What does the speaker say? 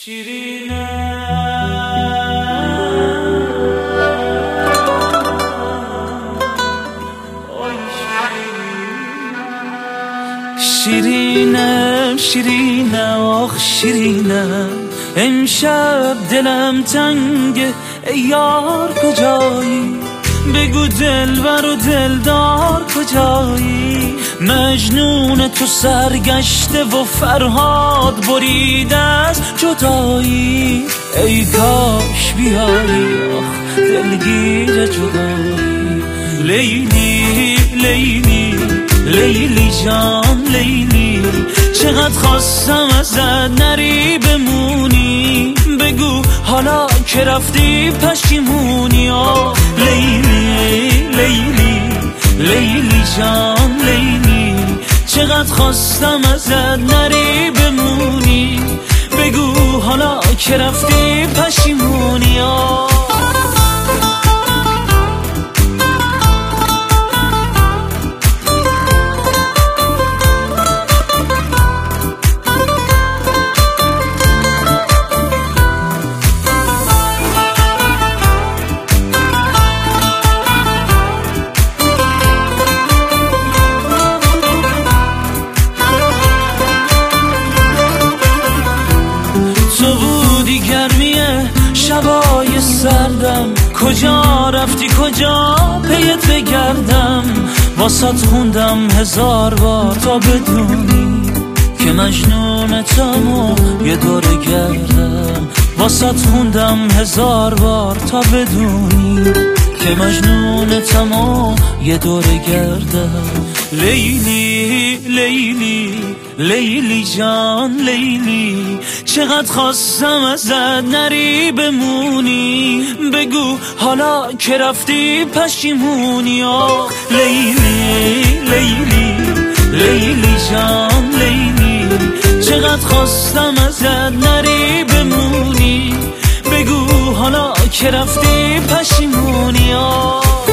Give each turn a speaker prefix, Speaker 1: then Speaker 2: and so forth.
Speaker 1: شیرینه شیرینه شیرینه آخ شیرینه امشب دلم تنگه ای یار کجایی بگو دلبر و دلدار کجایی مجنون تو سرگشته و فرهاد بریده از جدایی ای کاش بیایی آخ دلگیر جدایی لیلی لیلی لیلی جان لیلی چقدر خواستم ازت نری بمونی بگو حالا که رفتی پشیمونی آه لیلی لیلی لیلی جان لیلی چقدر خواستم ازت نری بمونی بگو حالا که رفتی پشیمونی آه شبای سردم کجا رفتی کجا پیت بگردم واسط خوندم 1000 بار تا بدونی که مجنونتم و یه دوره گردم واسط خوندم 1000 بار تا بدونی که مجنونتم و یه دوره گردم لیلی لیلی لیلی جان لیلی چقدر خواستم ازت نری بمونی بگو حالا که رفتی پشیمونی آه لیلی لیلی لیلی جان لیلی چقدر خواستم ازت نری بمونی بگو حالا که رفتی پشیمونی آه